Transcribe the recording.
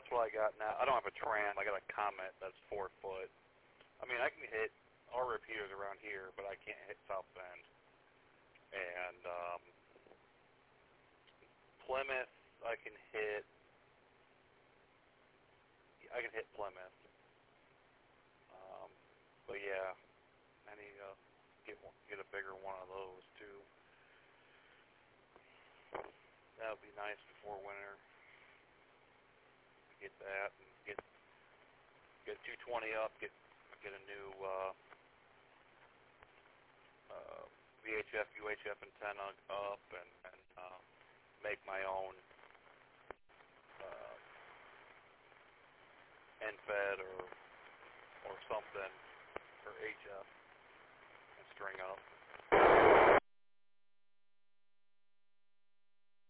that's what I got now. I don't have a tram. I got a Comet that's 4 foot. I mean, I can hit our repeaters around here, but I can't hit South Bend. And Plymouth, I can hit Plymouth. But yeah, I need to get a bigger one of those too. That would be nice before winter. Get that and get 220 up. Get a new VHF, UHF antenna up, and make my own NFED or something for HF and string up.